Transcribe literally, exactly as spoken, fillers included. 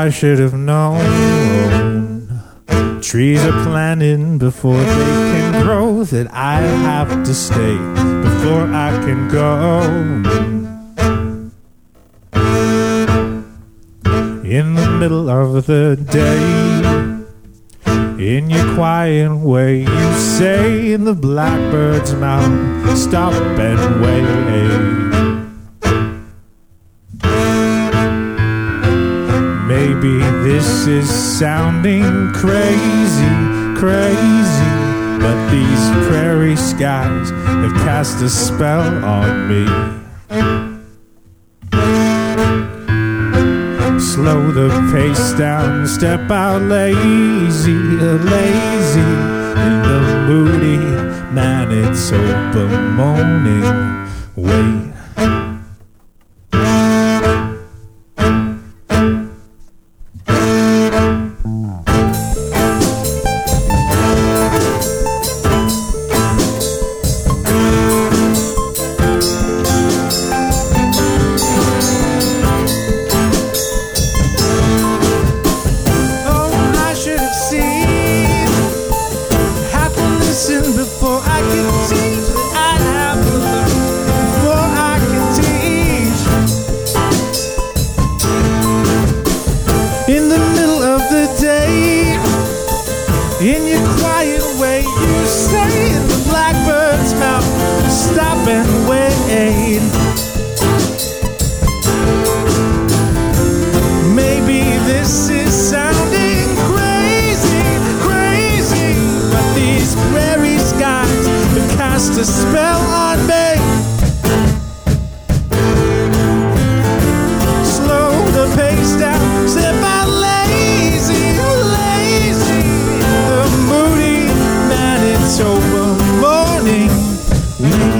I should have known. Trees are planted before they can grow, that I have to stay before I can go. In the middle of the day, in your quiet way, you say in the blackbird's mouth, stop and wait. Maybe this is sounding crazy, crazy, but these prairie skies have cast a spell on me. Slow the pace down, step out lazy, lazy in the moody Manitoba morning. Wait. Before I can teach, I have to learn before I can teach. In the middle of the day, in your quiet way, you say in the blackbird's mouth, stop and wait. Maybe this is sounding crazy, crazy, but these prairie skies have cast a spell on me. Slow the pace down, step out lazy, lazy in the moody Manitoba morning.